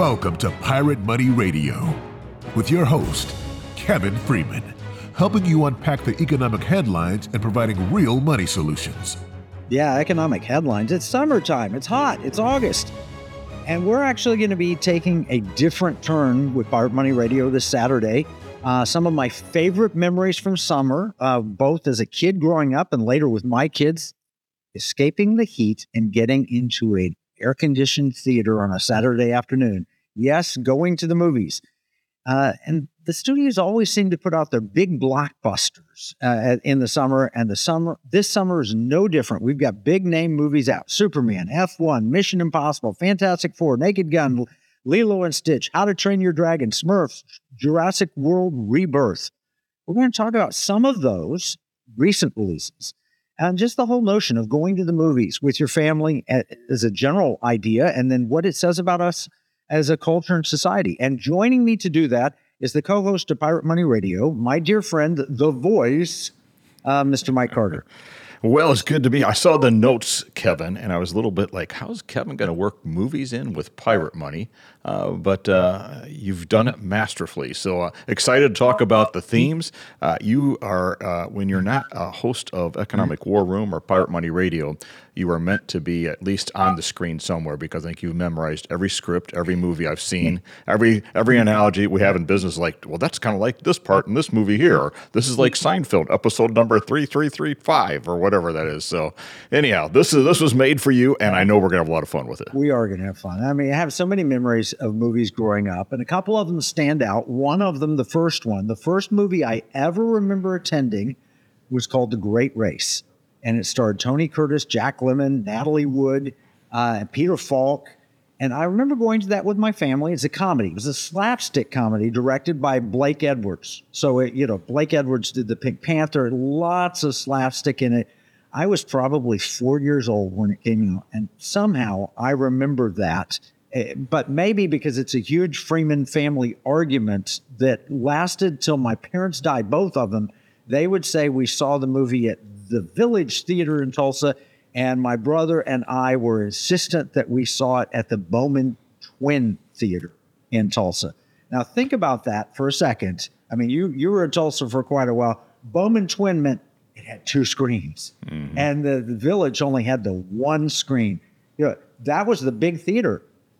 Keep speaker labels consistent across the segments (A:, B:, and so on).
A: Welcome to Pirate Money Radio with your host, Kevin Freeman, helping you unpack the economic headlines and providing real money solutions.
B: Yeah, economic headlines. It's summertime. It's hot. It's August. And we're actually going to be taking a different turn with Pirate Money Radio this Saturday. Some of my favorite memories from summer, both as a kid growing up and later with my kids, escaping the heat and getting into an air-conditioned theater on a Saturday afternoon. Yes, going to the movies. And the studios always seem to put out their big blockbusters in the summer, and this summer is no different. We've got big-name movies out. Superman, F1, Mission Impossible, Fantastic Four, Naked Gun, Lilo and Stitch, How to Train Your Dragon, Smurfs, Jurassic World Rebirth. We're going to talk about some of those recent releases. And just the whole notion of going to the movies with your family as a general idea, and then what it says about us as a culture and society. And joining me to do that is the co-host of Pirate Money Radio, my dear friend, The Voice, Mr. Mike Carter.
C: Well, it's good to be. I saw the notes, Kevin, and I was a little bit like, how's Kevin going to work movies in with Pirate Money? But you've done it masterfully. So excited to talk about the themes. You are, when you're not a host of Economic War Room or Pirate Money Radio, you are meant to be at least on the screen somewhere, because I think you've memorized every script, every movie I've seen, every analogy we have in business. Like, well, that's kind of like this part in this movie here. Or this is like Seinfeld, episode number 3335 or whatever that is. So anyhow, this was made for you, and I know we're going to have a lot of fun with it.
B: We are going to have fun. I mean, I have so many memories of movies growing up, and a couple of them stand out. One of them, the first movie I ever remember attending was called The Great Race. And it starred Tony Curtis, Jack Lemmon, Natalie Wood, Peter Falk. And I remember going to that with my family. It's a comedy. It was a slapstick comedy directed by Blake Edwards. So, Blake Edwards did the Pink Panther, lots of slapstick in it. I was probably 4 years old when it came out. And somehow I remember that. But maybe because it's a huge Freeman family argument that lasted till my parents died, both of them. They would say we saw the movie at the Village Theater in Tulsa, and my brother and I were insistent that we saw it at the Bowman Twin Theater in Tulsa. Now, think about that for a second. I mean, you were in Tulsa for quite a while. Bowman Twin meant it had two screens, and the Village only had the one screen. That was the big theater.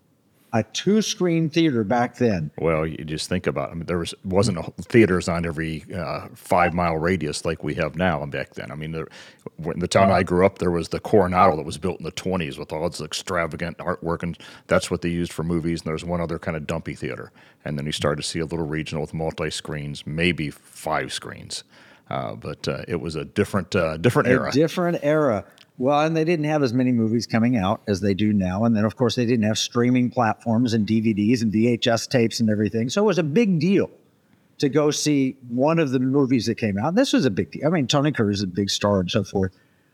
B: A two-screen theater back then.
C: Well, you just think about it. I mean, there wasn't theaters on every 5-mile radius like we have now and back then. I mean, in the town I grew up, there was the Coronado that was built in the 1920s with all its extravagant artwork, and that's what they used for movies. And there was one other kind of dumpy theater. And then you started to see a little regional with multi-screens, maybe 5 screens. But it was a different era.
B: A different era. Well, and they didn't have as many movies coming out as they do now. And then, of course, they didn't have streaming platforms and DVDs and VHS tapes and everything. So it was a big deal to go see one of the movies that came out. And this was a big deal. I mean, Tony Curtis is a big star and so forth.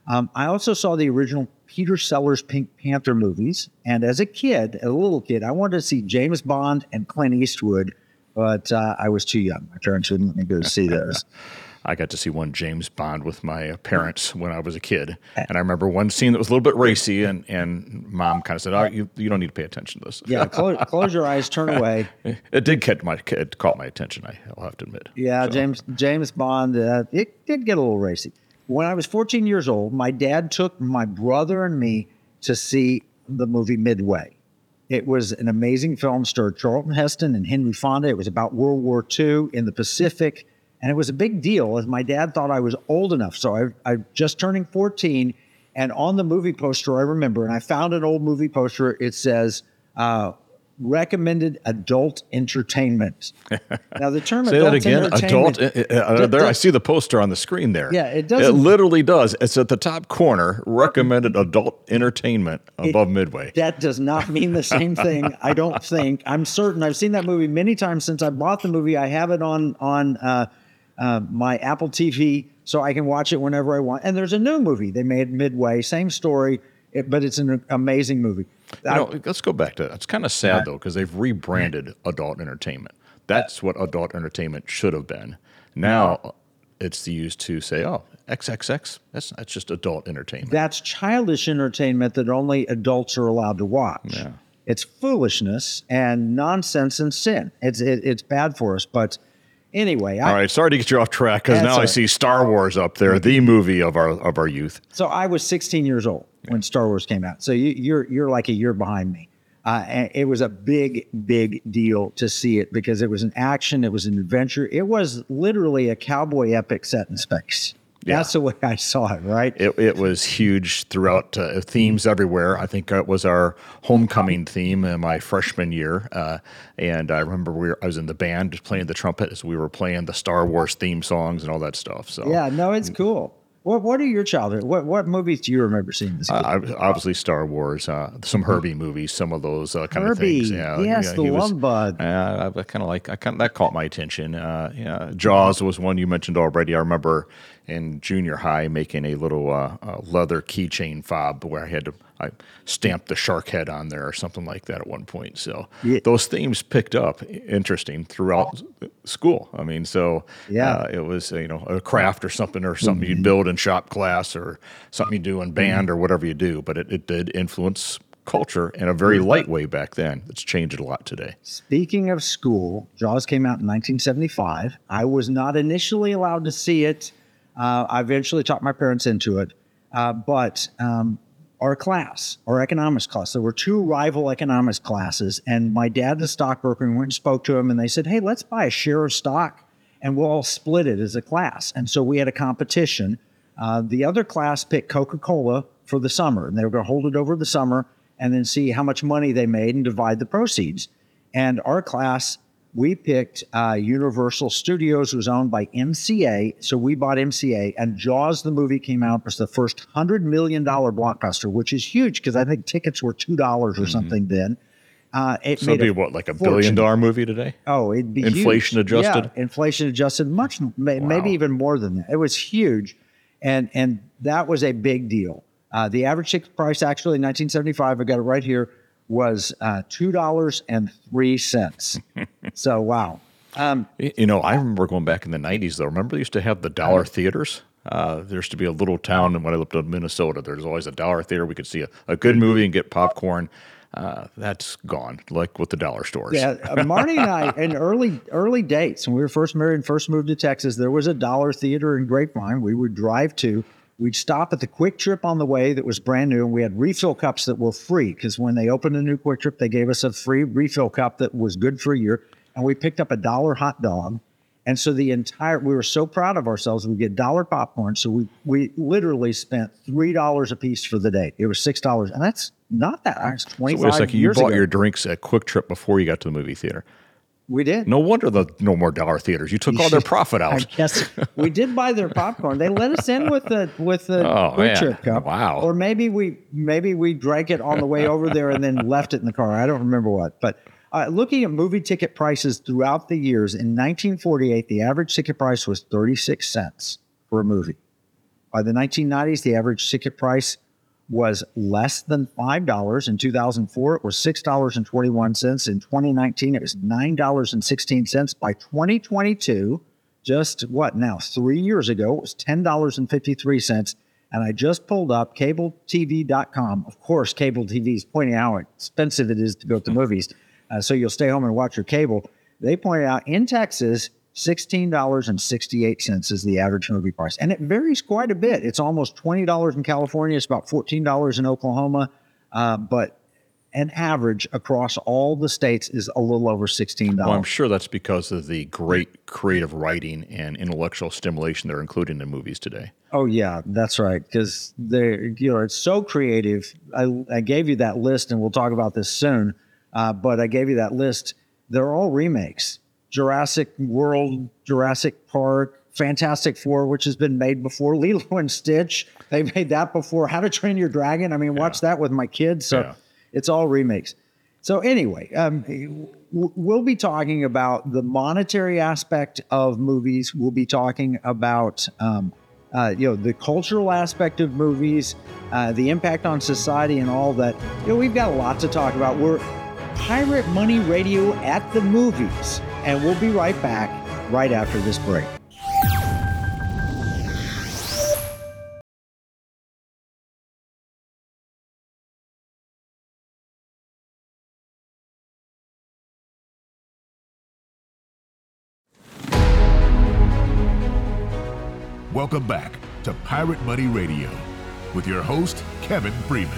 B: I also saw the original Peter Sellers Pink Panther movies. And as a little kid, I wanted to see James Bond and Clint Eastwood, but I was too young. My parents wouldn't let me go to see those.
C: I got to see one James Bond with my parents when I was a kid. And I remember one scene that was a little bit racy, and Mom kind of said, "Oh, you don't need to pay attention to this."
B: Yeah, close your eyes, turn away.
C: It caught my attention, I'll have to admit.
B: Yeah, so. James Bond, it did get a little racy. When I was 14 years old, my dad took my brother and me to see the movie Midway. It was an amazing film, starred Charlton Heston and Henry Fonda. It was about World War II in the Pacific. And it was a big deal, as my dad thought I was old enough. So I just turning 14, and on the movie poster, I remember, and I found an old movie poster, it says, recommended adult entertainment. Now, the term
C: Say
B: adult
C: that again,
B: entertainment.
C: there, I see the poster on the screen there.
B: Yeah, it does.
C: It literally does. It's at the top corner, recommended adult entertainment above Midway.
B: That does not mean the same thing, I don't think. I'm certain. I've seen that movie many times since I bought the movie. I have it on my Apple TV, so I can watch it whenever I want. And there's a new movie they made Midway, same story, but it's an amazing movie.
C: Let's go back to that. It's kind of sad, though, because they've rebranded adult entertainment. That's what adult entertainment should have been. Now it's used to say, oh, XXX, that's just adult entertainment.
B: That's childish entertainment that only adults are allowed to watch.
C: Yeah.
B: It's foolishness and nonsense and sin. It's bad for us. But anyway,
C: all right. Sorry to get you off track because now I see Star Wars up there, the movie of our youth.
B: So I was 16 years old when Star Wars came out. So you're like a year behind me. And it was a big, big deal to see it because it was an action, it was an adventure. It was literally a cowboy epic set in space. Yeah. That's the way I saw it, right?
C: It was huge throughout, themes everywhere. I think it was our homecoming theme in my freshman year. And I remember I was in the band playing the trumpet as we were playing the Star Wars theme songs and all that stuff. So
B: yeah, no, it's cool. What are your childhood? What movies do you remember seeing as a kid?
C: Obviously Star Wars, some Herbie movies, some of those kind of things. Yeah,
B: yes, the Love Bug.
C: That caught my attention. Jaws was one you mentioned already. I remember in junior high making a little leather keychain fob where I stamped the shark head on there or something like that at one point. So those themes picked up interesting throughout school. I mean, so it was a craft or something you'd build in shop class or something you do in band or whatever you do. But it did influence culture in a very light way back then. It's changed a lot today.
B: Speaking of school, Jaws came out in 1975. I was not initially allowed to see it. I eventually talked my parents into it. But our class, our economics class, there were two rival economics classes, and my dad, the stockbroker, went and spoke to him, and they said, hey, let's buy a share of stock, and we'll all split it as a class. And so we had a competition. The other class picked Coca-Cola for the summer, and they were going to hold it over the summer and then see how much money they made and divide the proceeds. And our class, we picked Universal Studios, was owned by MCA. So we bought MCA, and Jaws, the movie, came out as the first $100 million blockbuster, which is huge because I think tickets were $2 or something then.
C: It made like $1 billion movie today?
B: Oh, it'd be
C: inflation
B: huge.
C: Adjusted?
B: Yeah, inflation adjusted, maybe even more than that. It was huge, and that was a big deal. The average ticket price, actually, in 1975, I got it right here, was $2.03. So, wow.
C: I remember going back in the 90s, though. Remember they used to have the dollar theaters? There used to be a little town when I lived in Minnesota. There's always a dollar theater. We could see a good movie and get popcorn. That's gone, like with the dollar stores.
B: Yeah, Marty and I, in early dates, when we were first married and first moved to Texas, there was a dollar theater in Grapevine we would drive to. We'd stop at the Quick Trip on the way that was brand new, and we had refill cups that were free because when they opened a new Quick Trip, they gave us a free refill cup that was good for a year. And we picked up a $1 hot dog. And so we were so proud of ourselves, we get $1 popcorn. So we literally spent $3 a piece for the day. It was $6. And that's not that. It's 25
C: so wait a second,
B: years
C: you bought
B: ago.
C: your drinks at Quick Trip before you got to the movie theater.
B: We did.
C: No wonder no more dollar theaters. You took all their profit out.
B: I guess we did buy their popcorn. They let us in with the Quick Trip cup.
C: Wow.
B: Or maybe we drank it on the way over there and then left it in the car. I don't remember what. But looking at movie ticket prices throughout the years, in 1948, the average ticket price was 36 cents for a movie. By the 1990s, the average ticket price was less than $5. In 2004, it was $6.21. In 2019, it was $9.16. By 2022, just 3 years ago, it was $10.53. And I just pulled up CableTV.com. Of course, cable TV is pointing out how expensive it is to go to movies. So you'll stay home and watch your cable. They pointed out in Texas, $16.68 is the average movie price. And it varies quite a bit. It's almost $20 in California. It's about $14 in Oklahoma. But an average across all the states is a little over $16.
C: Well, I'm sure that's because of the great creative writing and intellectual stimulation they're including in movies today.
B: Oh, yeah, that's right. Because it's so creative. I gave you that list, and we'll talk about this soon. But I gave you that list. They're all remakes. Jurassic World, Jurassic Park, Fantastic Four, which has been made before. Lilo and Stitch, they made that before. How to Train Your Dragon. I mean, watch that with my kids. So it's all remakes. So anyway, we'll be talking about the monetary aspect of movies. We'll be talking about the cultural aspect of movies, the impact on society, and all that. We've got a lot to talk about. We're Pirate Money Radio at the movies. And we'll be right back right after this break.
A: Welcome back to Pirate Money Radio with your host, Kevin Freeman.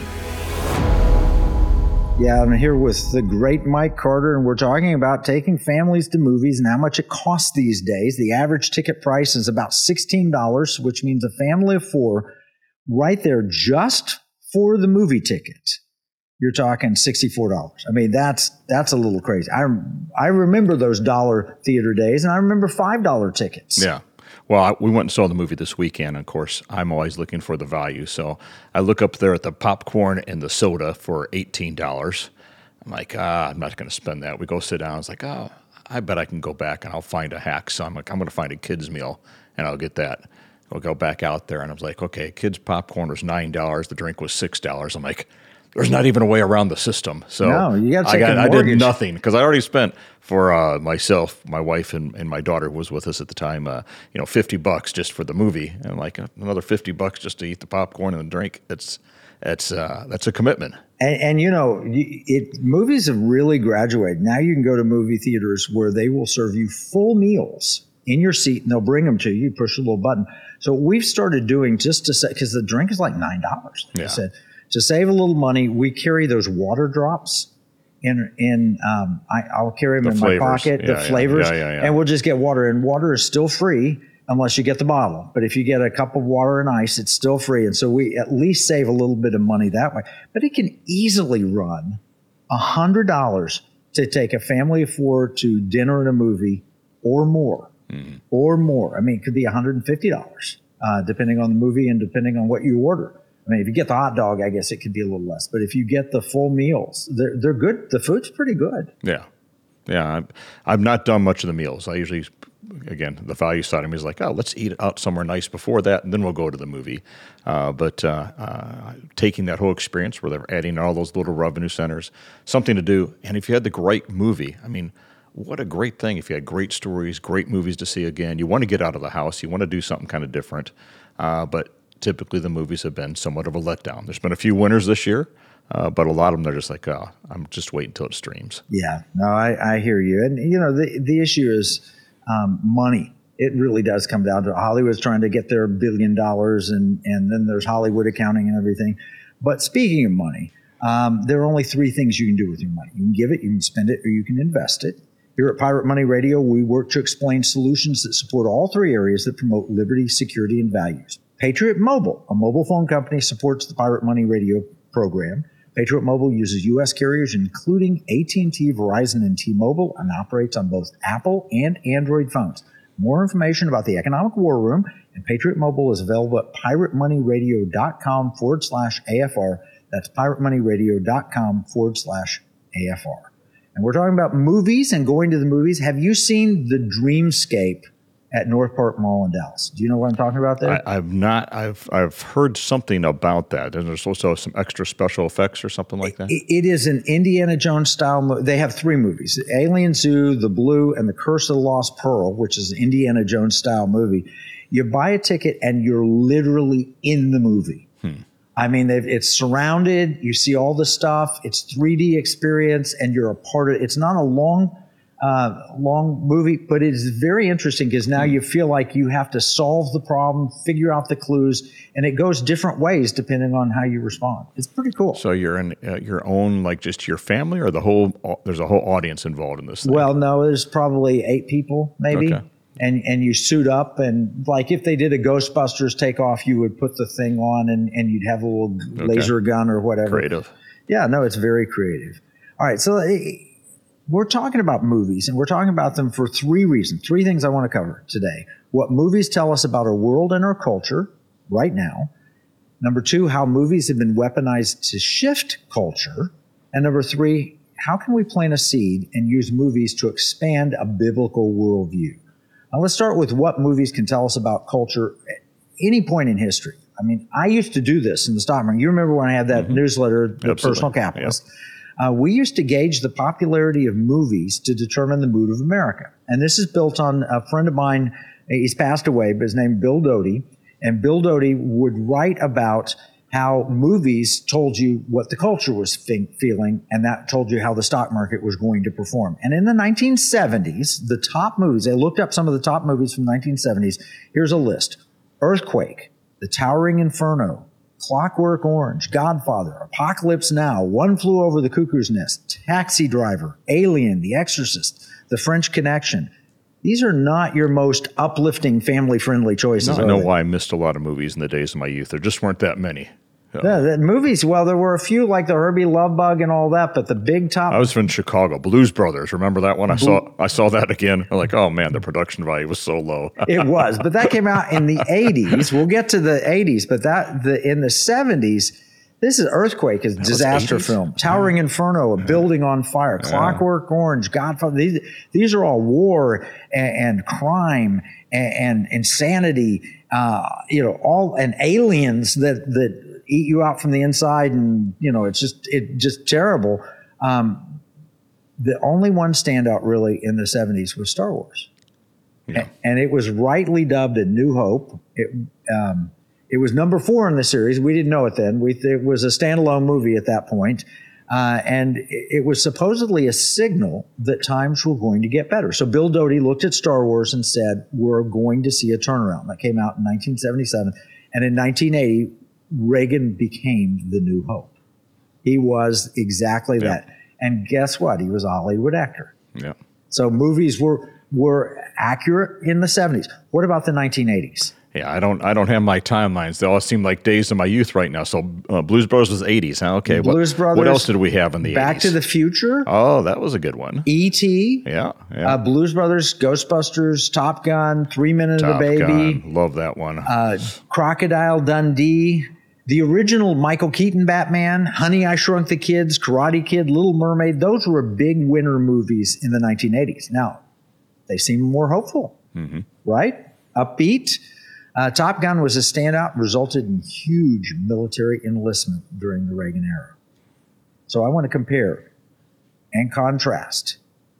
B: Yeah, I'm here with the great Mike Carter, and we're talking about taking families to movies and how much it costs these days. The average ticket price is about $16, which means a family of four right there just for the movie ticket. You're talking $64. I mean, that's a little crazy. I remember those dollar theater days, and I remember $5 tickets.
C: Yeah. Well, we went and saw the movie this weekend. Of course, I'm always looking for the value. So I look up there at the popcorn and the soda for $18. I'm like, I'm not going to spend that. We go sit down. It's like, I bet I can go back and I'll find a hack. So I'm like, I'm going to find a kid's meal and I'll get that. We'll go back out there and I was like, okay, kids' popcorn was $9. The drink was $6. I'm like, there's not even a way around the system. So
B: no, you got to take a
C: I
B: mortgage.
C: did nothing because I already spent for myself, my wife, and my daughter who was with us at the time, $50 just for the movie, and like another $50 just to eat the popcorn and the drink. That's a commitment.
B: And movies have really graduated. Now you can go to movie theaters where they will serve you full meals in your seat, and they'll bring them to you. You push a little button. So what we've started doing just to say, because the drink is like $9, like I said. To save a little money, we carry those water drops I'll carry them in my pocket, the flavors, and we'll just get water. And water is still free unless you get the bottle. But if you get a cup of water and ice, it's still free. And so we at least save a little bit of money that way. But it can easily run $100 to take a family of four to dinner and a movie or more. Or more. I mean, it could be $150, depending on the movie and depending on what you order. I mean, if you get the hot dog, I guess it could be a little less. But if you get the full meals, they're good. The food's pretty good.
C: Yeah. I've not done much of the meals. I usually, again, the value side of me is like, let's eat out somewhere nice before that, and then we'll go to the movie. But taking that whole experience where they're adding all those little revenue centers, something to do. And if you had the great movie, I mean, what a great thing if you had great stories, great movies to see again. You want to get out of the house. You want to do something kind of different. But typically the movies have been somewhat of a letdown. There's been a few winners this year, but a lot of them, they're just like, I'm just waiting until it streams.
B: Yeah, no, I hear you. And, the issue is money. It really does come down to Hollywood's trying to get their $1 billion, and then there's Hollywood accounting and everything. But speaking of money, there are only three things you can do with your money. You can give it, you can spend it, or you can invest it. Here at Pirate Money Radio, we work to explain solutions that support all three areas that promote liberty, security, and values. Patriot Mobile, a mobile phone company, supports the Pirate Money Radio program. Patriot Mobile uses U.S. carriers, including AT&T, Verizon, and T-Mobile, and operates on both Apple and Android phones. More information about the Economic War Room and Patriot Mobile is available at piratemoneyradio.com/AFR. That's piratemoneyradio.com/AFR. And we're talking about movies and going to the movies. Have you seen The Dreamscape at North Park Mall in Dallas? Do you know what I'm talking about there?
C: I've not. I've heard something about that. And there's also some extra special effects or something like that?
B: It is an Indiana Jones style movie. They have three movies: Alien Zoo, The Blue, and The Curse of the Lost Pearl, which is an Indiana Jones style movie. You buy a ticket and you're literally in the movie. I mean, it's surrounded. You see all the stuff. It's 3D experience, and you're a part of it. It's not a long movie, but it is very interesting because now you feel like you have to solve the problem, figure out the clues, and it goes different ways depending on how you respond. It's pretty cool.
C: So you're in your own, like just your family, or there's a whole audience involved in this thing?
B: Well, no, there's probably 8 people, maybe. Okay. And you suit up, and like if they did a Ghostbusters takeoff, you would put the thing on and you'd have a little laser gun or whatever.
C: Creative.
B: Yeah, no, it's very creative. All right, so we're talking about movies, and we're talking about them for 3 reasons. 3 things I want to cover today. What movies tell us about our world and our culture right now. Number 2, how movies have been weaponized to shift culture. And number 3, how can we plant a seed and use movies to expand a biblical worldview? Now, let's start with what movies can tell us about culture at any point in history. I mean, I used to do this in the stock market. You remember when I had that newsletter, The
C: Absolutely.
B: Personal Capitalist? Yep. We used to gauge the popularity of movies to determine the mood of America. And this is built on a friend of mine. He's passed away, but his name is Bill Doty. And Bill Doty would write about how movies told you what the culture was feeling, and that told you how the stock market was going to perform. And in the 1970s, the top movies, they looked up some of the top movies from the 1970s. Here's a list. Earthquake, The Towering Inferno, Clockwork Orange, Godfather, Apocalypse Now, One Flew Over the Cuckoo's Nest, Taxi Driver, Alien, The Exorcist, The French Connection. These are not your most uplifting, family-friendly choices.
C: I know why I missed a lot of movies in the days of my youth. There just weren't that many.
B: Yeah, the movies, well, there were a few like the Herbie Love Bug and all that, but the big top.
C: I was from Chicago. Blues Brothers. Remember that one? I saw that again. I'm like, oh man, the production value was so low.
B: It was, but that came out in the 80s. We'll get to the 80s, but in the 70s, this is Earthquake, is a disaster film. Towering Inferno, A Building on Fire, Clockwork Orange, Godfather. These are all war and crime and insanity, all and aliens that eat you out from the inside, and it's just terrible. The only one standout really in the 70s was Star Wars.
C: Yeah.
B: And it was rightly dubbed A New Hope. It was number 4 in the series. We didn't know it then. It was a standalone movie at that point. And it was supposedly a signal that times were going to get better. So Bill Doty looked at Star Wars and said, we're going to see a turnaround. That came out in 1977. And in 1980, Reagan became the New Hope. He was exactly that. And guess what? He was a Hollywood actor.
C: Yeah.
B: So movies were accurate in the 70s. What about the 1980s?
C: Yeah, I don't have my timelines. They all seem like days of my youth right now. So Blues Brothers was 80s, huh? Okay.
B: Blues Brothers.
C: What else did we have in the 80s?
B: Back to the Future.
C: Oh, that was a good one.
B: E.T.
C: Yeah.
B: Blues Brothers, Ghostbusters, Top Gun, 3 Minute of the Baby.
C: Gun. Love that one.
B: Crocodile Dundee. The original Michael Keaton Batman, Honey, I Shrunk the Kids, Karate Kid, Little Mermaid. Those were big winner movies in the 1980s. Now, they seem more hopeful, right? Upbeat. Top Gun was a standout, resulted in huge military enlistment during the Reagan era. So I want to compare and contrast.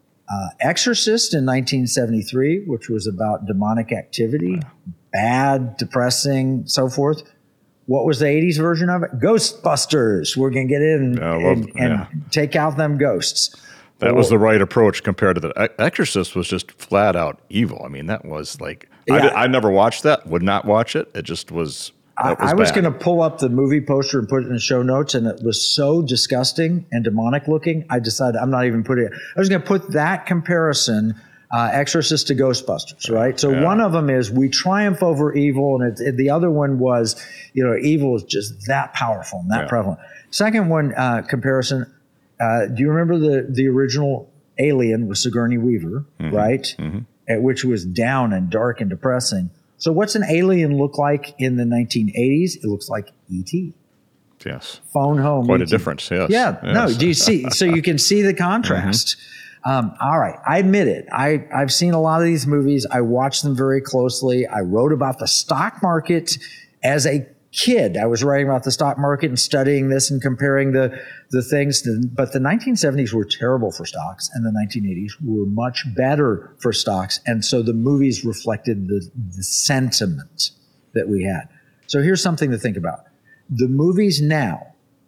B: Exorcist in 1973, which was about demonic activity, bad, depressing, so forth. What was the 80s version of it? Ghostbusters. We're going to get in and take out them ghosts.
C: That was the right approach compared to the Exorcist was just flat out evil. I mean, that was like, I never watched that, would not watch it. It just was,
B: I was going to pull up the movie poster and put it in the show notes, and it was so disgusting and demonic looking. I decided I'm not even putting it. I was going to put that comparison, Exorcist to Ghostbusters, right? So one of them is we triumph over evil, and the other one was, evil is just that powerful and that prevalent. Second one, comparison, do you remember the original Alien with Sigourney Weaver, right? Which was down and dark and depressing. So what's an alien look like in the 1980s? It looks like E.T.
C: Yes.
B: Phone home.
C: Quite
B: E.T.
C: a difference, yes.
B: Yeah.
C: Yes.
B: No, do you see? So you can see the contrast. All right. I admit it. I've seen a lot of these movies. I watched them very closely. I wrote about the stock market as a kid. I was writing about the stock market and studying this and comparing the things. But the 1970s were terrible for stocks, and the 1980s were much better for stocks. And so the movies reflected the sentiment that we had. So here's something to think about. The movies now,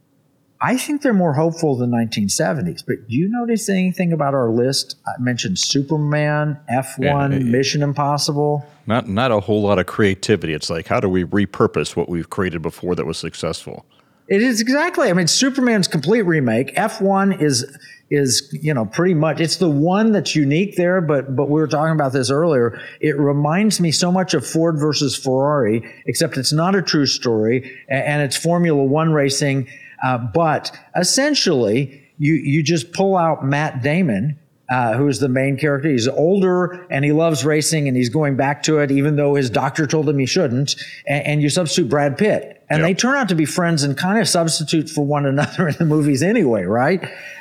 B: I think they're more hopeful than 1970s. But do you notice anything about our list? I mentioned Superman, F1, Mission Impossible.
C: Not a whole lot of creativity. It's like, how do we repurpose what we've created before that was successful?
B: It is exactly. I mean, Superman's complete remake. F1 is pretty much, it's the one that's unique there, but we were talking about this earlier. It reminds me so much of Ford versus Ferrari, except it's not a true story, and it's Formula One racing. But essentially, you just pull out Matt Damon, who's the main character. He's older and he loves racing and he's going back to it, even though his doctor told him he shouldn't. And you substitute Brad Pitt. And they turn out to be friends and kind of substitute for one another in the movies anyway, right?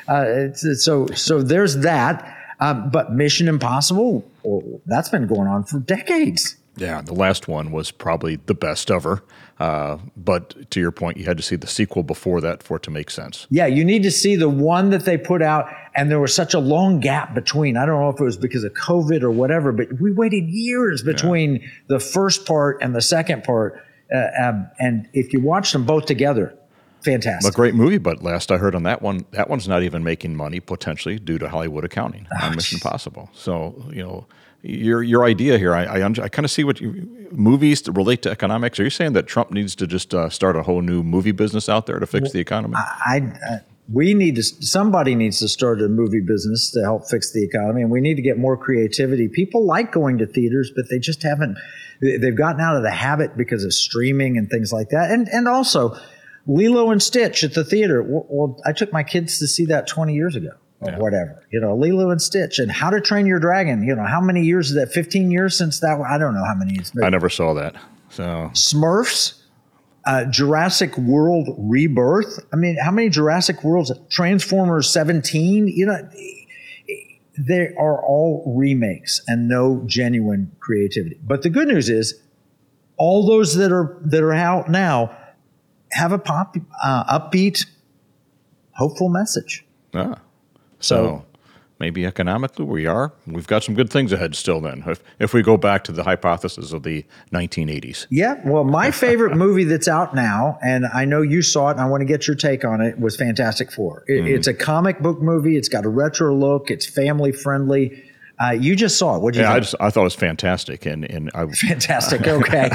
B: So there's that. But Mission Impossible, that's been going on for decades.
C: Yeah, the last one was probably the best ever. But to your point, you had to see the sequel before that for it to make sense.
B: Yeah, you need to see the one that they put out, and there was such a long gap between. I don't know if it was because of COVID or whatever, but we waited years between the first part and the second part. And if you watch them both together, fantastic.
C: A great movie, but last I heard on that one's not even making money potentially due to Hollywood accounting on Mission Impossible. So, your idea here, I kind of see what movies to relate to economics. Are you saying that Trump needs to just start a whole new movie business out there to fix the economy?
B: Somebody needs to start a movie business to help fix the economy, and we need to get more creativity. People like going to theaters, but they just haven't. They've gotten out of the habit because of streaming and things like that, and also Lilo and Stitch at the theater. Well, I took my kids to see that 20 years ago. Or whatever, Lilo and Stitch and How to Train Your Dragon. How many years is that? 15 years since that? I don't know how many it's been.
C: I never saw that. So
B: Smurfs, Jurassic World Rebirth. I mean, how many Jurassic Worlds? Transformers 17. They are all remakes and no genuine creativity. But the good news is, all those that are out now have a upbeat, hopeful message.
C: So maybe economically we've got some good things ahead still then, if we go back to the hypothesis of the 1980s.
B: Yeah, well, my favorite movie that's out now, and I know you saw it and I want to get your take on it, was Fantastic Four. It's a comic book movie. It's got a retro look. It's family friendly. You just saw it. What did you think?
C: I thought it was fantastic.
B: Fantastic, okay.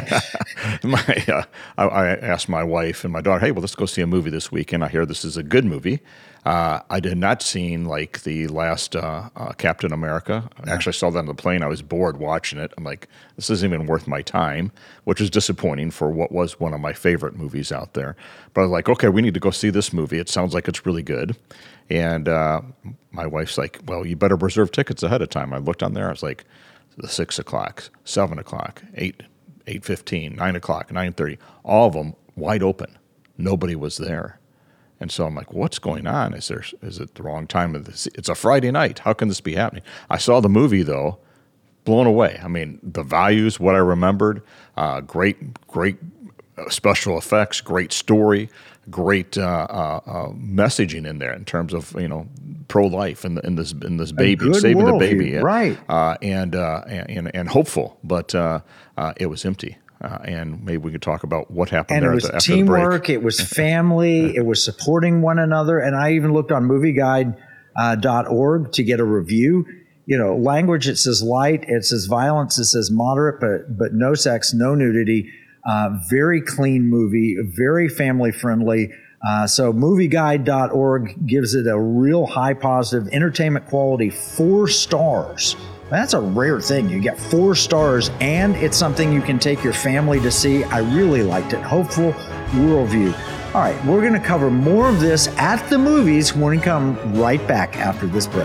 C: I asked my wife and my daughter, hey, well, let's go see a movie this weekend. I hear this is a good movie. I did not seen like the last Captain America. I actually saw that on the plane. I was bored watching it. I'm like, this isn't even worth my time, which is disappointing for what was one of my favorite movies out there. But I was like, okay, we need to go see this movie. It sounds like it's really good. And my wife's like, well, you better reserve tickets ahead of time. I looked on there. I was like, 6 o'clock, 7 o'clock, 8:15, 9 o'clock, 9:30, all of them wide open. Nobody was there. And so I'm like, what's going on? Is it the wrong time of this? It's a Friday night. How can this be happening? I saw the movie, though, blown away. I mean, the values, what I remembered, great special effects, great story, great messaging in there in terms of pro-life in this baby, saving the baby,
B: right?
C: And hopeful, but it was empty. And maybe we could talk about what happened
B: and
C: there
B: it was
C: after
B: teamwork,
C: the break.
B: It was family, it was supporting one another. And I even looked on movieguide.org to get a review. Language, it says light, it says violence, it says moderate, but no sex, no nudity. Very clean movie, very family friendly. So movieguide.org gives it a real high positive entertainment quality, 4 stars. That's a rare thing. You get 4 stars, and it's something you can take your family to see. I really liked it. Hopeful worldview. All right, we're going to cover more of this at the movies when we come right back after this break.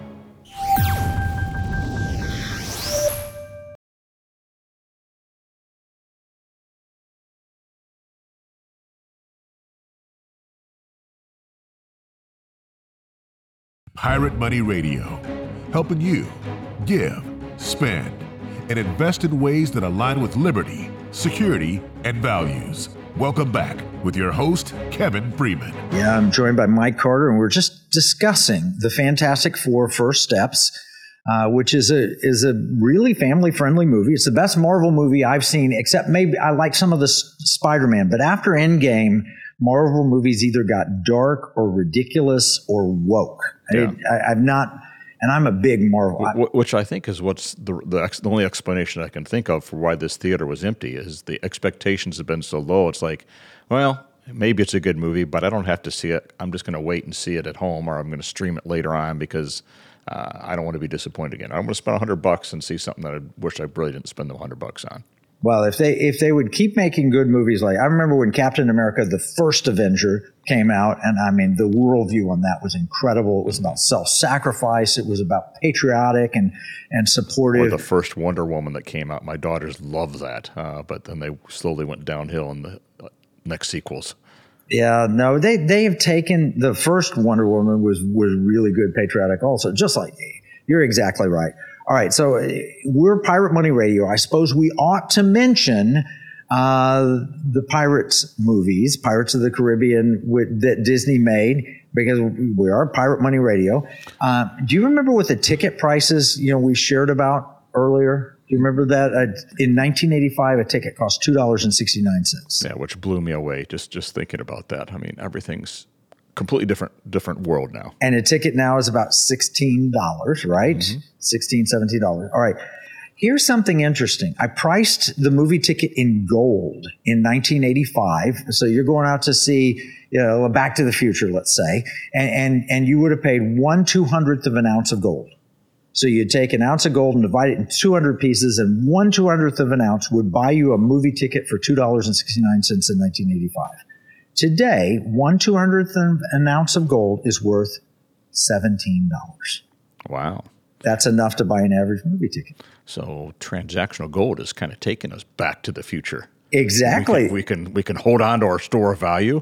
A: Pirate Money Radio, helping you give, spend, and invest in ways that align with liberty, security, and values. Welcome back with your host, Kevin Freeman.
B: Yeah, I'm joined by Mike Carter, and we're just discussing the Fantastic Four: First Steps, which is a really family-friendly movie. It's the best Marvel movie I've seen, except maybe I like some of the Spider-Man. But after Endgame, Marvel movies either got dark or ridiculous or woke.
C: Yeah.
B: I've not, and I'm a big Marvel.
C: Which I think is what's the only explanation I can think of for why this theater was empty is the expectations have been so low. It's like, well, maybe it's a good movie, but I don't have to see it. I'm just going to wait and see it at home, or I'm going to stream it later on because I don't want to be disappointed again. I'm going to spend $100 and see something that I wish I really didn't spend the $100 on.
B: Well, if they would keep making good movies, like I remember when Captain America, the first Avenger, came out, and I mean the worldview on that was incredible. It was about self-sacrifice. It was about patriotic and supportive.
C: Or the first Wonder Woman that came out, my daughters loved that, but then they slowly went downhill in the next sequels.
B: Yeah, no, they have taken the first Wonder Woman was really good, patriotic also, just like you're exactly right. All right, so we're Pirate Money Radio. I suppose we ought to mention the Pirates movies, Pirates of the Caribbean that Disney made, because we are Pirate Money Radio. Do you remember what the ticket prices we shared about earlier? Do you remember that? In 1985, a ticket cost $2.69.
C: Yeah, which blew me away just thinking about that. I mean, everything's completely different world now.
B: And a ticket now is about $16, right? $16, $17. All right. Here's something interesting. I priced the movie ticket in gold in 1985. So you're going out to see Back to the Future, let's say, and you would have paid 1/200th of an ounce of gold. So you'd take an ounce of gold and divide it in 200 pieces, and 1/200th of an ounce would buy you a movie ticket for $2.69 in 1985. Today, 1/200th of an ounce of gold is worth $17.
C: Wow.
B: That's enough to buy an average movie ticket.
C: So transactional gold is kind of taking us back to the future.
B: Exactly.
C: We can hold on to our store of value.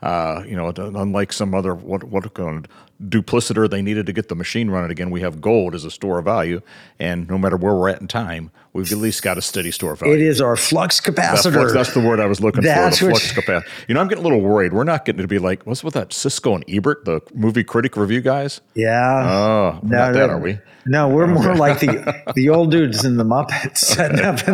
C: Unlike some other duplicitor they needed to get the machine running again, we have gold as a store of value, and no matter where we're at in time, we've at least got a steady store of value.
B: It is our flux capacitor.
C: That's the word I was looking for. The flux capacitor. I'm getting a little worried. We're not getting to be like, what's with that Siskel and Ebert, the movie critic review guys?
B: Yeah.
C: Oh, not that, are we?
B: No, we're more like the old dudes in the Muppets setting up.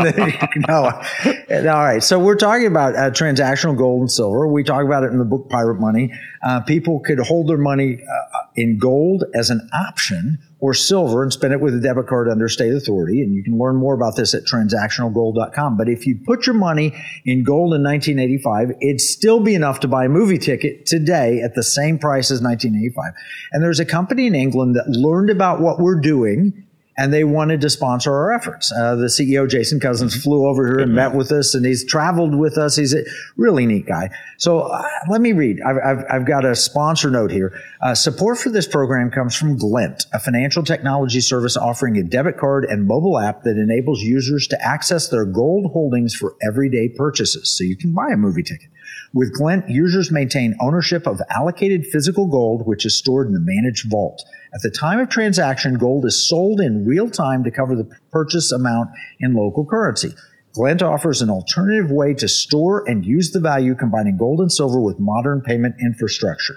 B: All right. So we're talking about transactional gold and silver. We talk about it in the book Pirate Money. People could hold their money in gold as an option or silver and spend it with a debit card under state authority. And you can learn more about this at transactionalgold.com. But if you put your money in gold in 1985, it'd still be enough to buy a movie ticket today at the same price as 1985. And there's a company in England that learned about what we're doing, and they wanted to sponsor our efforts. The CEO, Jason Cousins, flew over here and met with us, and he's traveled with us. He's a really neat guy. So let me read. I've got a sponsor note here. Support for this program comes from Glint, a financial technology service offering a debit card and mobile app that enables users to access their gold holdings for everyday purchases, so you can buy a movie ticket. With Glint, users maintain ownership of allocated physical gold, which is stored in the managed vault. At the time of transaction, gold is sold in real time to cover the purchase amount in local currency. Glint offers an alternative way to store and use the value, combining gold and silver with modern payment infrastructure.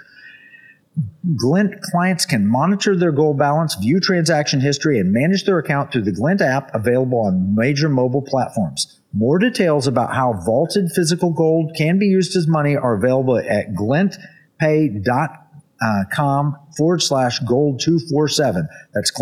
B: Glint clients can monitor their gold balance, view transaction history, and manage their account through the Glint app, available on major mobile platforms. More details about how vaulted physical gold can be used as money are available at glintpay.com/gold247. That's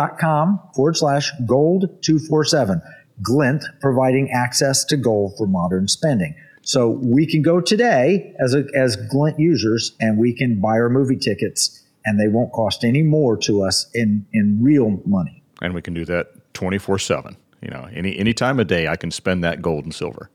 B: glintpay.com/gold247. Glint, providing access to gold for modern spending. So we can go today as Glint users, and we can buy our movie tickets, and they won't cost any more to us in real money.
C: And we can do that 24/7. Any time of day, I can spend that gold and silver.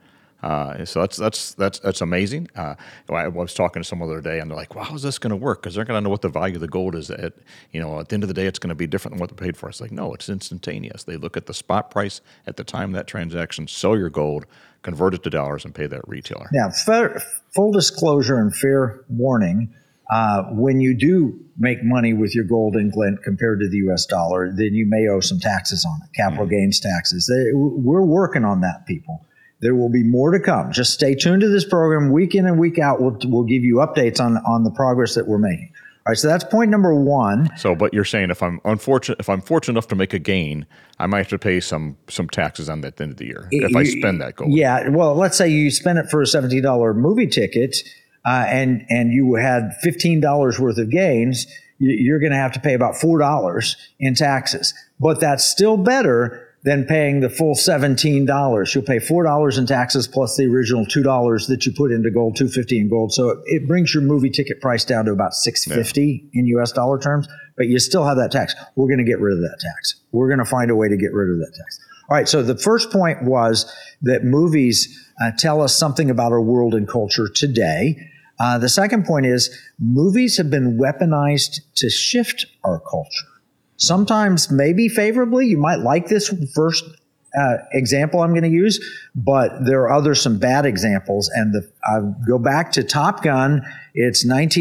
C: So that's amazing. I was talking to someone the other day, and they're like, "Well, how's this going to work?" Because they're going to know what the value of the gold is at the end of the day, it's going to be different than what they paid for. It's like, no, it's instantaneous. They look at the spot price at the time of that transaction, sell your gold, convert it to dollars, and pay that retailer.
B: Now, full disclosure and fair warning, when you do make money with your gold in Glint compared to the U.S. dollar, then you may owe some taxes on it, capital gains taxes. We're working on that, people. There will be more to come. Just stay tuned to this program week in and week out. We'll give you updates on the progress that we're making. All right, so that's point number one.
C: So, but you're saying if I'm fortunate enough to make a gain, I might have to pay some taxes on that at the end of the year if I spend that gold.
B: Yeah, well, let's say you spend it for a $17 movie ticket, and you had $15 worth of gains. You're going to have to pay about $4 in taxes, but that's still better than paying the full $17. You'll pay $4 in taxes plus the original $2 that you put into gold, $250 in gold. So it brings your movie ticket price down to about $650 in U.S. dollar terms, but you still have that tax. We're going to get rid of that tax. We're going to find a way to get rid of that tax. All right, so the first point was that movies tell us something about our world and culture today. The second point is movies have been weaponized to shift our culture. Sometimes maybe favorably. You might like this first example I'm going to use, but there are some bad examples. And I go back to Top Gun. It's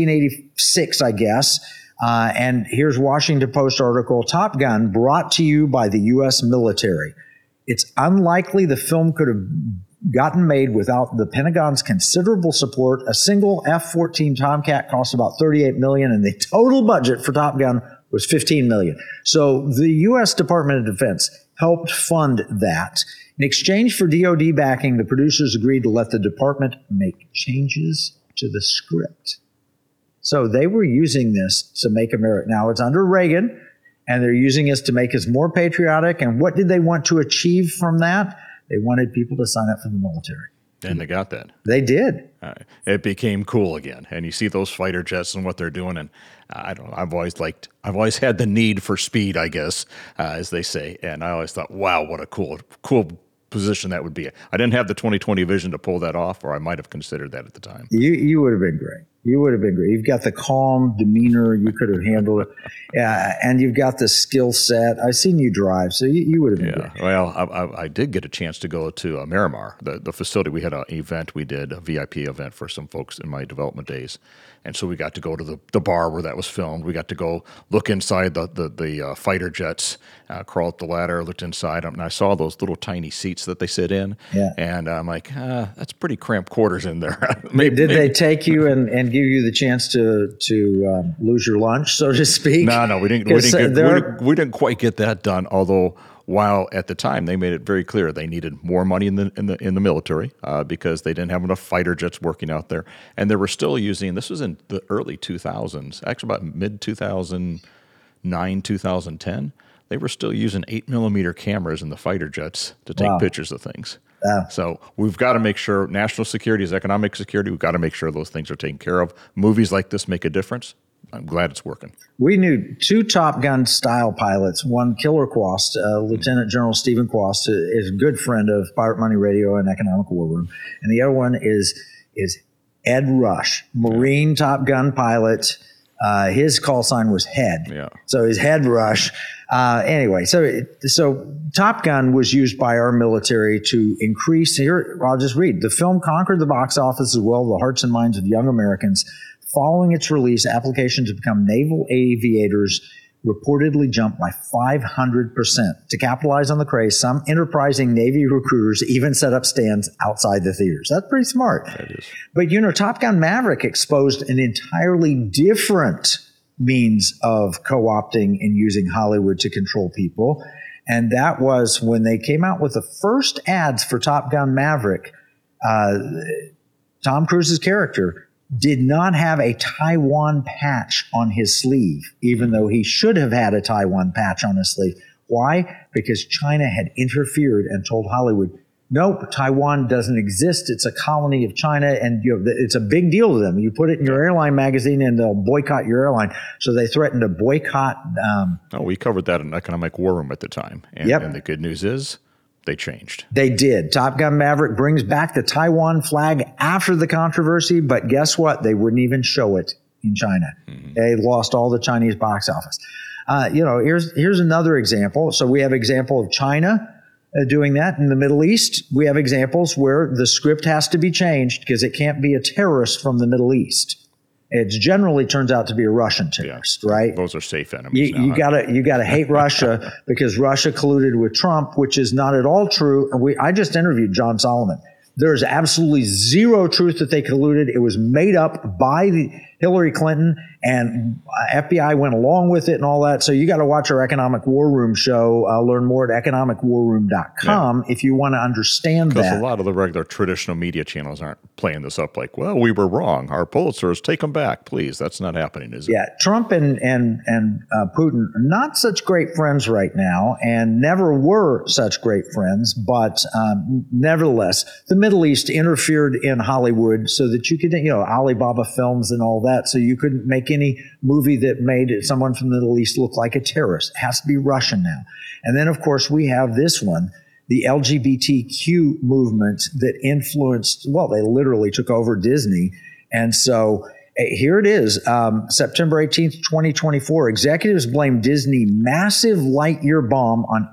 B: 1986, I guess. And here's Washington Post article, Top Gun brought to you by the U.S. military. It's unlikely the film could have gotten made without the Pentagon's considerable support. A single F-14 Tomcat cost about $38 million, and the total budget for Top Gun was $15 million. So the U.S. Department of Defense helped fund that. In exchange for DoD backing, the producers agreed to let the department make changes to the script. So they were using this to make America. Now, it's under Reagan, and they're using us to make us more patriotic. And what did they want to achieve from that? They wanted people to sign up for the military.
C: And they got that.
B: They did.
C: It became cool again, and you see those fighter jets and what they're doing. And I've always had the need for speed, I guess, as they say. And I always thought, wow, what a cool position that would be. I didn't have the 20/20 vision to pull that off, or I might have considered that at the time.
B: You would have been great. You would have been great. You've got the calm demeanor. You could have handled it. And you've got the skill set. I've seen you drive, so you would have been great.
C: Well, I did get a chance to go to Miramar, the facility. We had an event. We did a VIP event for some folks in my development days. And so we got to go to the bar where that was filmed. We got to go look inside the fighter jets, crawl up the ladder, looked inside, and I saw those little tiny seats that they sit in.
B: Yeah.
C: And I'm like, that's pretty cramped quarters in there.
B: Did they take you and give you the chance to lose your lunch, so to speak?
C: No, we didn't quite get that done. Although, while at the time they made it very clear they needed more money in the military because they didn't have enough fighter jets working out there, and they were still using. This was in the early 2000s, actually about mid 2009, 2010. They were still using 8mm cameras in the fighter jets to take pictures of things. So we've got to make sure national security is economic security. We've got to make sure those things are taken care of. Movies like this make a difference. I'm glad it's working.
B: We knew two Top Gun style pilots. One, Killer Quast, Lieutenant General Stephen Quast, is a good friend of Pirate Money Radio and Economic War Room. And the other one is Ed Rush, Marine Top Gun pilot. His call sign was Head.
C: Yeah.
B: So his Head Rush. Anyway, so Top Gun was used by our military to increase, here, I'll just read. The film conquered the box office as well as the hearts and minds of young Americans. Following its release, applications to become naval aviators reportedly jumped by 500%. To capitalize on the craze, some enterprising Navy recruiters even set up stands outside the theaters. That's pretty smart.
C: That is.
B: But, Top Gun Maverick exposed an entirely different means of co-opting and using Hollywood to control people. And that was when they came out with the first ads for Top Gun Maverick. Tom Cruise's character did not have a Taiwan patch on his sleeve, even though he should have had a Taiwan patch on his sleeve. Why? Because China had interfered and told Hollywood, nope, Taiwan doesn't exist. It's a colony of China, and it's a big deal to them. You put it in your airline magazine, and they'll boycott your airline. So they threatened to boycott.
C: We covered that in Economic War Room at the time. And the good news is they changed.
B: They did. Top Gun Maverick brings back the Taiwan flag after the controversy, but guess what? They wouldn't even show it in China. Mm-hmm. They lost all the Chinese box office. Here's another example. So we have an example of China doing that. In the Middle East, we have examples where the script has to be changed because it can't be a terrorist from the Middle East. It generally turns out to be a Russian terrorist, right?
C: Those are safe enemies.
B: You gotta hate Russia because Russia colluded with Trump, which is not at all true. I just interviewed John Solomon. There is absolutely zero truth that they colluded. It was made up by Hillary Clinton, and FBI went along with it and all that. So you got to watch our Economic War Room show. Learn more at economicwarroom.com if you want to understand that.
C: Because a lot of the regular traditional media channels aren't playing this up like, well, we were wrong. Our Pulitzers, take them back, please. That's not happening, is it?
B: Yeah, Trump and Putin are not such great friends right now and never were such great friends. But nevertheless, the Middle East interfered in Hollywood so that you could, Alibaba Films and all that, so you couldn't make any movie that made someone from the Middle East look like a terrorist. It has to be Russian now. And then, of course, we have this one, the LGBTQ movement that influenced, they literally took over Disney. And so here it is, September 18th, 2024. Executives blame Disney massive Lightyear bomb on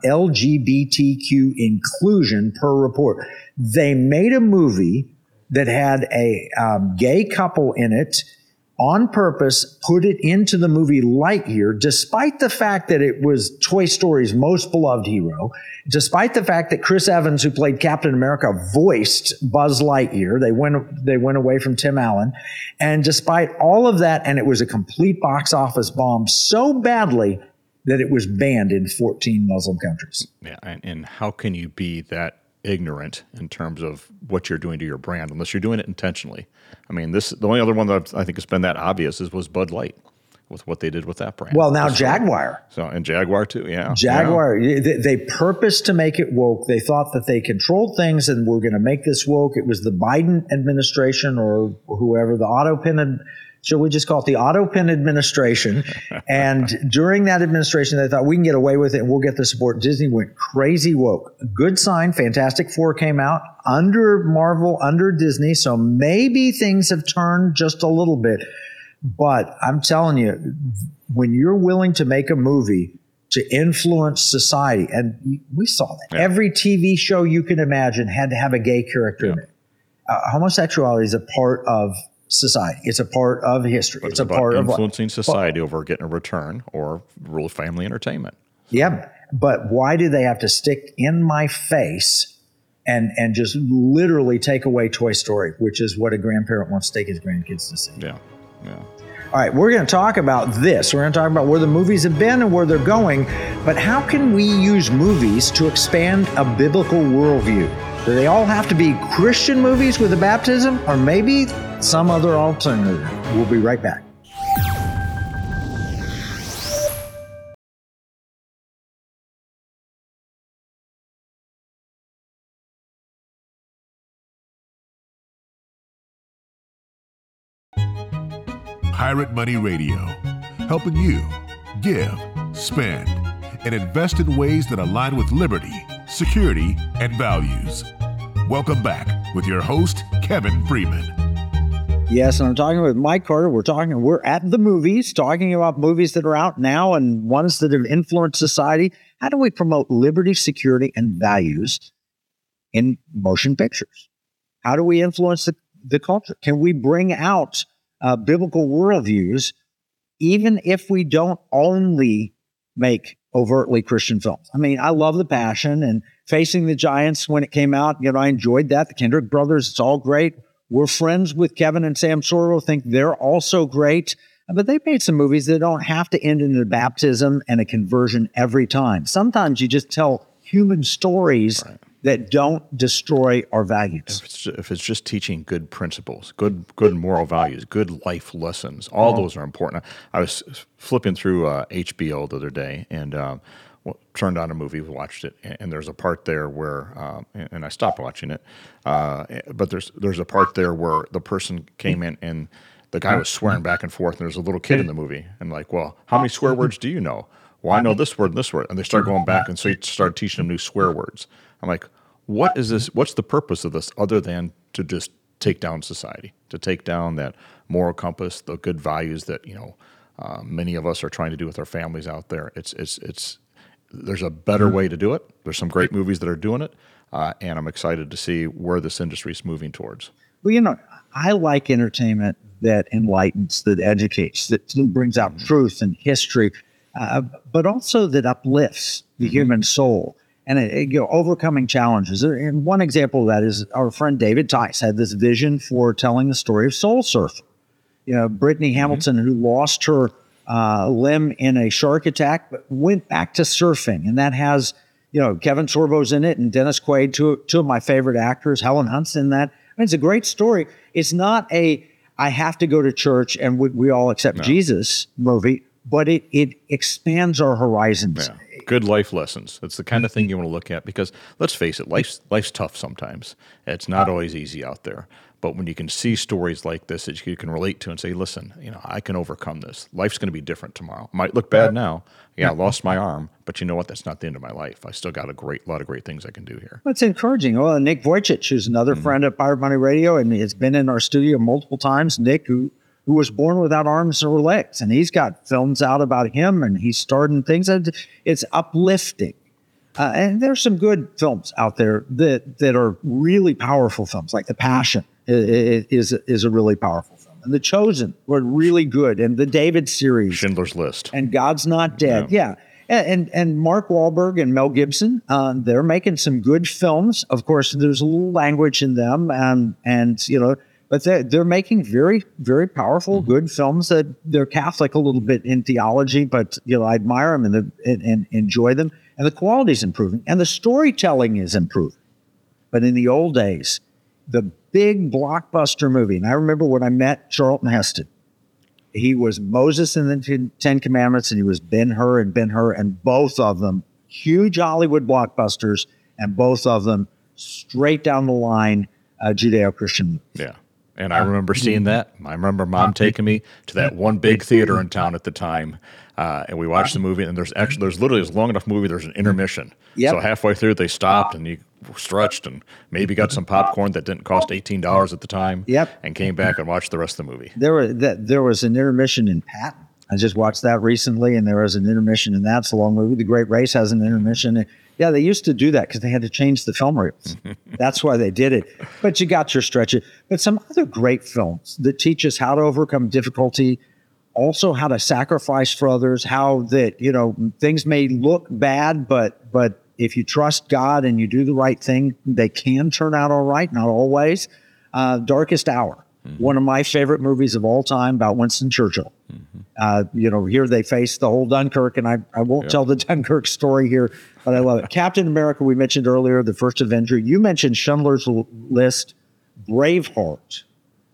B: LGBTQ inclusion per report. They made a movie that had a gay couple in it on purpose, put it into the movie Lightyear, despite the fact that it was Toy Story's most beloved hero, despite the fact that Chris Evans, who played Captain America, voiced Buzz Lightyear. They went away from Tim Allen. And despite all of that, and it was a complete box office bomb so badly that it was banned in 14 Muslim countries.
C: Yeah, and how can you be that ignorant in terms of what you're doing to your brand unless you're doing it intentionally? I mean, the only other one that I think has been that obvious was Bud Light. with what they did with that brand.
B: Well, now Jaguar.
C: So, and Jaguar too, yeah.
B: Jaguar, they purposed to make it woke. They thought that they controlled things and were going to make this woke. It was the Biden administration or whoever, the Autopin, shall we just call it the Autopin administration? And during that administration, they thought we can get away with it and we'll get the support. Disney went crazy woke. Good sign. Fantastic Four came out under Marvel, under Disney. So maybe things have turned just a little bit. But I'm telling you, when you're willing to make a movie to influence society, and we saw that. Yeah. Every TV show you can imagine had to have a gay character in it. Homosexuality is a part of society. It's a part of history.
C: It's a part of influencing society over getting a return or real family entertainment.
B: Yeah, but why do they have to stick in my face and just literally take away Toy Story, which is what a grandparent wants to take his grandkids to see?
C: Yeah. Yeah.
B: All right, we're going to talk about this. We're going to talk about where the movies have been and where they're going. But how can we use movies to expand a biblical worldview? Do they all have to be Christian movies with a baptism, or maybe some other alternative? We'll be right back.
A: Pirate Money Radio, helping you give, spend, and invest in ways that align with liberty, security, and values. Welcome back with your host, Kevin Freeman.
B: Yes, and I'm talking with Mike Carter. We're at the movies, talking about movies that are out now and ones that have influenced society. How do we promote liberty, security, and values in motion pictures? How do we influence the culture? Can we bring out biblical worldviews, even if we don't only make overtly Christian films? I mean, I love The Passion and Facing the Giants when it came out. I enjoyed that. The Kendrick brothers, it's all great. We're friends with Kevin and Sam Sorbo, think they're also great. But they made some movies that don't have to end in a baptism and a conversion every time. Sometimes you just tell human stories that don't destroy our values.
C: If it's just teaching good principles, good moral values, good life lessons, all those are important. I was flipping through HBO the other day and turned on a movie, watched it, and there's a part there where, and I stopped watching it, but there's a part there where the person came in and the guy was swearing back and forth, and there's a little kid in the movie, and like, well, how many swear words do you know? Well, I know this word and this word. And they start going back, and so you start teaching them new swear words. I'm like, what is this? What's the purpose of this other than to just take down society, to take down that moral compass, the good values that, many of us are trying to do with our families out there? There's a better way to do it. There's some great movies that are doing it, and I'm excited to see where this industry is moving towards.
B: Well, I like entertainment that enlightens, that educates, that brings out truth and history, but also that uplifts the human soul and overcoming challenges. And one example of that is our friend David Tice had this vision for telling the story of Soul Surfer. Brittany Hamilton, who lost her limb in a shark attack, but went back to surfing. And that has, Kevin Sorbo's in it and Dennis Quaid, two of my favorite actors. Helen Hunt's in that. It's a great story. It's not I have to go to church and we all accept Jesus movie, but it expands our horizons.
C: Yeah. Good life lessons. It's the kind of thing you want to look at because, let's face it, life's tough sometimes. It's not always easy out there. But when you can see stories like this that you can relate to and say, listen, I can overcome this. Life's going to be different tomorrow. Might look bad now. Yeah, I lost my arm, but you know what? That's not the end of my life. I still got a lot of great things I can do here.
B: Well, it's encouraging. Well, Nick Vujicic, who's another friend at Pirate Money Radio, and has been in our studio multiple times. Nick, who was born without arms or legs, and he's got films out about him, and he's starting things. It's uplifting. And there's some good films out there that are really powerful films, like The Passion is a really powerful film. And The Chosen were really good. And the David series.
C: Schindler's List.
B: And God's Not Dead. Yeah. And Mark Wahlberg and Mel Gibson, they're making some good films. Of course, there's a little language in them, but they're making very, very powerful, good films. That they're Catholic a little bit in theology, but I admire them and enjoy them. And the quality's improving, and the storytelling is improving. But in the old days, the big blockbuster movie, and I remember when I met Charlton Heston, He was Moses in the Ten Commandments, and he was Ben-Hur and Ben-Hur, and both of them huge Hollywood blockbusters, and both of them straight down the line Judeo-Christian.
C: Yeah. And I remember seeing that. I remember Mom taking me to that one big theater in town at the time, and we watched the movie. And there's literally this long enough movie. There's an intermission.
B: Yep.
C: So halfway through, they stopped and you stretched and maybe got some popcorn that didn't cost $18 at the time.
B: Yep.
C: And came back and watched the rest of the movie.
B: There was an intermission in Patton. I just watched that recently, and there was an intermission in that. It's a long movie. The Great Race has an intermission. Yeah, they used to do that because they had to change the film reels. That's why they did it. But you got your stretch. But some other great films that teach us how to overcome difficulty, also how to sacrifice for others, how that, things may look bad, but if you trust God and you do the right thing, they can turn out all right, not always. Darkest Hour, one of my favorite movies of all time about Winston Churchill. Here they face the whole Dunkirk, and I won't tell the Dunkirk story here, but I love it. Captain America, we mentioned earlier, the first Avenger. You mentioned Schindler's List, Braveheart,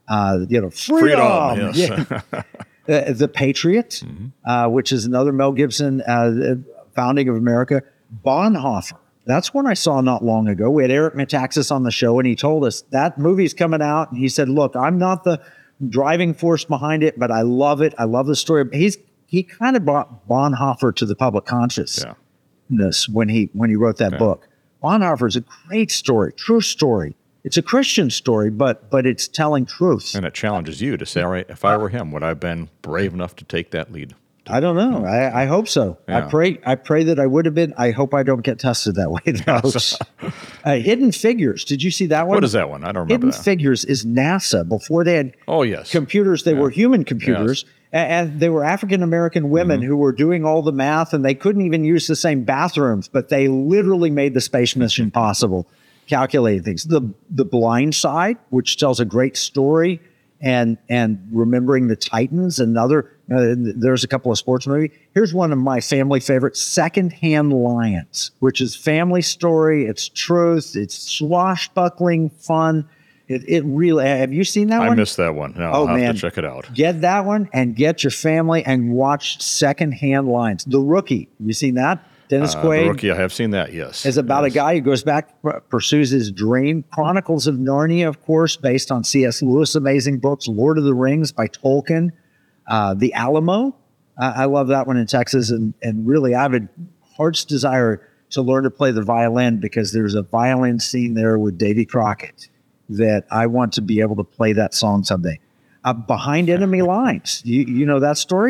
B: Freedom.
C: Yes.
B: The Patriot, which is another Mel Gibson founding of America. Bonhoeffer. That's one I saw not long ago. We had Eric Metaxas on the show, and he told us that movie's coming out, and he said, look, I'm not the driving force behind it, but I love it. I love the story. He kind of brought Bonhoeffer to the public consciousness when he wrote that book. Bonhoeffer is a great story, true story. It's a Christian story, but it's telling truth.
C: And it challenges you to say, all right, if I were him, would I have been brave enough to take that lead?
B: I don't know. I hope so.
C: Yeah.
B: I pray that I would have been. I hope I don't get tested that way, though. Hidden Figures. Did you see that one?
C: What is that one? I don't remember
B: Hidden
C: that.
B: Figures is NASA. Before they had computers, they were human computers. Yes. And they were African-American women who were doing all the math, and they couldn't even use the same bathrooms, but they literally made the space mission possible, calculating things. The Blind Side, which tells a great story, and remembering the Titans, another. There's a couple of sports movies. Here's one of my family favorites, Secondhand Lions, which is family story. It's truth. It's swashbuckling fun. It really. Have you seen that one?
C: I missed that one. No, I'll have to check it out.
B: Get that one and get your family and watch Secondhand Lions. The Rookie. Have you seen that? Dennis Quaid.
C: The Rookie, I have seen that, yes.
B: Is about a guy who goes back, pursues his dream. Chronicles of Narnia, of course, based on C.S. Lewis' amazing books. Lord of the Rings by Tolkien. The Alamo. I love that one in Texas. And really, I have a heart's desire to learn to play the violin because there's a violin scene there with Davy Crockett that I want to be able to play that song someday. Behind Enemy Lines. You know that story?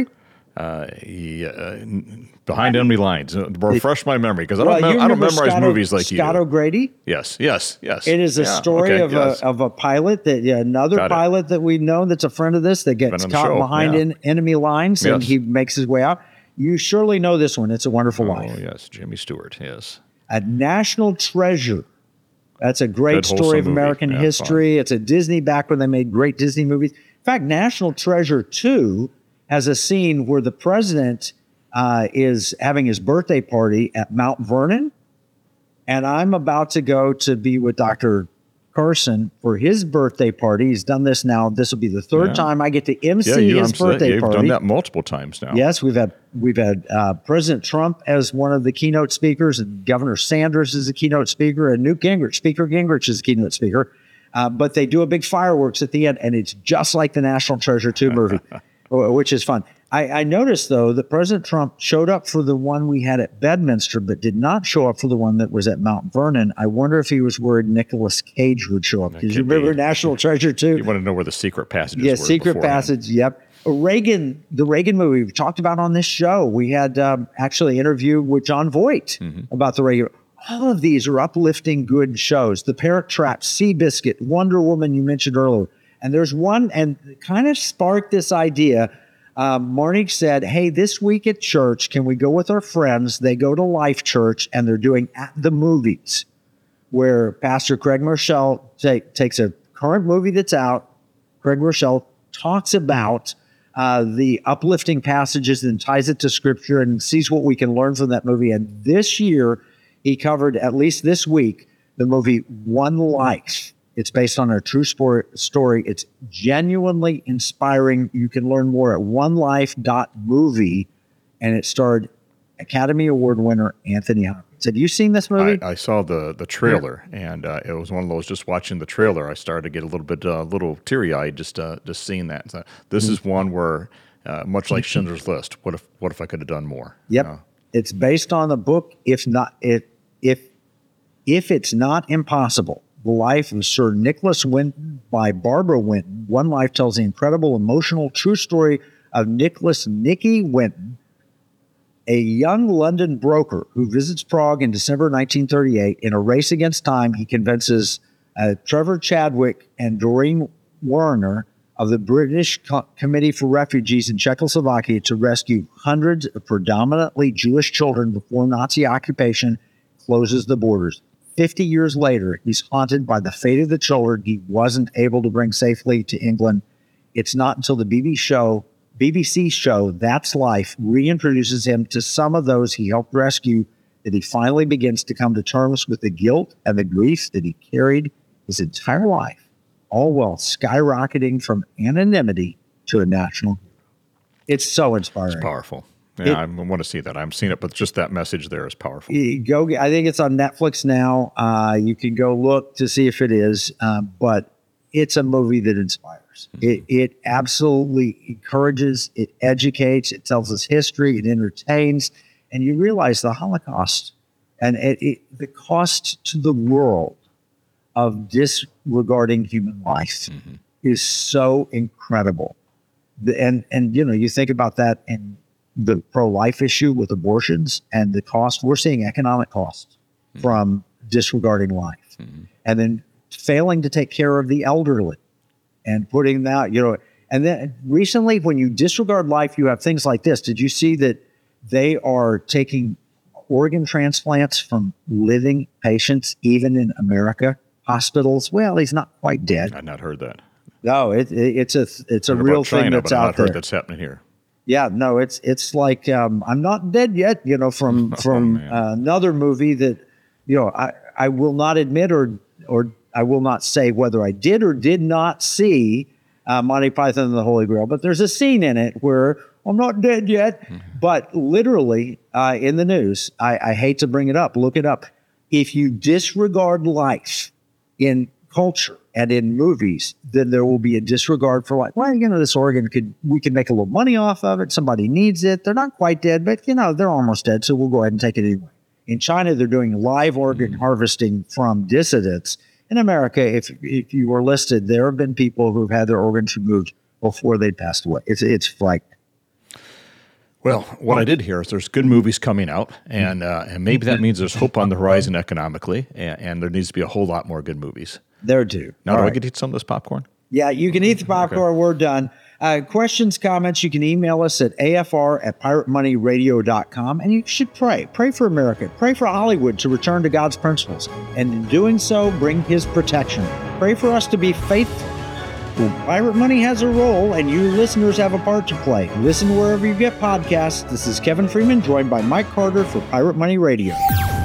C: Behind Enemy Lines. Refresh my memory because I don't memorize movies like you do.
B: Scott O'Grady?
C: Yes.
B: It is a story of a pilot that pilot that we know that's a friend of this that gets caught behind enemy lines and he makes his way out. You surely know this one. It's a Wonderful Life.
C: Oh, yes. Jimmy Stewart, yes.
B: A National Treasure. That's a great story of American history. Fun. It's a Disney back when they made great Disney movies. In fact, National Treasure 2 has a scene where the president is having his birthday party at Mount Vernon, and I'm about to go to be with Dr. Carson for his birthday party. He's done this now. This will be the third time I get to MC his birthday party.
C: You've done that multiple times now.
B: Yes, we've had President Trump as one of the keynote speakers, and Governor Sanders is a keynote speaker, and Newt Gingrich, Speaker Gingrich is a keynote speaker. But they do a big fireworks at the end, and it's just like the National Treasure 2 movie, which is fun. I noticed, though, that President Trump showed up for the one we had at Bedminster, but did not show up for the one that was at Mount Vernon. I wonder if he was worried Nicolas Cage would show up. Because you remember National Treasure 2?
C: You want to know where the secret passages were.
B: Yeah, secret passage, yep. The Reagan movie we talked about on this show. We had actually an interview with John Voight about the Reagan. All of these are uplifting good shows. The Parent Trap, Seabiscuit, Wonder Woman you mentioned earlier. And there's one, and kind of sparked this idea. Marnie said, hey, this week at church, can we go with our friends? They go to Life Church, and they're doing At the Movies, where Pastor Craig Marshall takes a current movie that's out. Craig Marshall talks about the uplifting passages and ties it to Scripture and sees what we can learn from that movie. And this year, he covered, at least this week, the movie One Life. It's based on a true story. It's genuinely inspiring. You can learn more at onelife.movie, and it starred Academy Award winner Anthony Hopkins. Have you seen this movie?
C: I saw the trailer, and it was one of those. Just watching the trailer, I started to get a little teary eyed just seeing that. So this is one where, much like Schindler's List, what if I could have done more?
B: Yep, it's based on the book. If it's not impossible, the life of Sir Nicholas Winton by Barbara Winton. One Life tells the incredible, emotional, true story of Nicholas Nicky Winton, a young London broker who visits Prague in December 1938. In a race against time, he convinces Trevor Chadwick and Doreen Warner of the British Committee for Refugees in Czechoslovakia to rescue hundreds of predominantly Jewish children before Nazi occupation closes the borders. 50 years later, he's haunted by the fate of the children he wasn't able to bring safely to England. It's not until the BBC show That's Life reintroduces him to some of those he helped rescue that he finally begins to come to terms with the guilt and the grief that he carried his entire life, all while skyrocketing from anonymity to a national hero. It's so inspiring.
C: It's powerful. Yeah, I want to see that. I haven't seen it, but just that message there is powerful.
B: I think it's on Netflix now. You can go look to see if it is, but it's a movie that inspires. Mm-hmm. It absolutely encourages, it educates, it tells us history, it entertains, and you realize the Holocaust and the cost to the world of disregarding human life is so incredible. And you think about that and the pro-life issue with abortions and the cost. We're seeing economic costs from disregarding life and then failing to take care of the elderly and putting that, and then recently when you disregard life, you have things like this. Did you see that they are taking organ transplants from living patients, even in America hospitals? Well, he's not quite dead.
C: I've not heard that.
B: No, it's a real thing that's out there.
C: That's happening here.
B: Yeah, no, it's like I'm not dead yet. From another movie that I will not admit or I will not say whether I did or did not see Monty Python and the Holy Grail. But there's a scene in it where I'm not dead yet, but literally in the news. I hate to bring it up. Look it up. If you disregard life in culture and in movies, then there will be a disregard for life. Well, this organ we could make a little money off of it. Somebody needs it. They're not quite dead, but they're almost dead. So we'll go ahead and take it anyway. In China, they're doing live organ harvesting from dissidents. In America, if you were listed, there have been people who've had their organs removed before they passed away. It's frightening.
C: Well, what I did hear is there's good movies coming out, and maybe that means there's hope on the horizon economically, and there needs to be a whole lot more good movies.
B: There do.
C: Now, I get to eat some of this popcorn?
B: Yeah, you can eat the popcorn. Okay. We're done. Questions, comments, you can email us at afr@piratemoneyradio.com, and you should pray. Pray for America. Pray for Hollywood to return to God's principles, and in doing so, bring His protection. Pray for us to be faithful. Well, Pirate Money has a role, and you listeners have a part to play. Listen wherever you get podcasts. This is Kevin Freeman, joined by Mike Carter for Pirate Money Radio.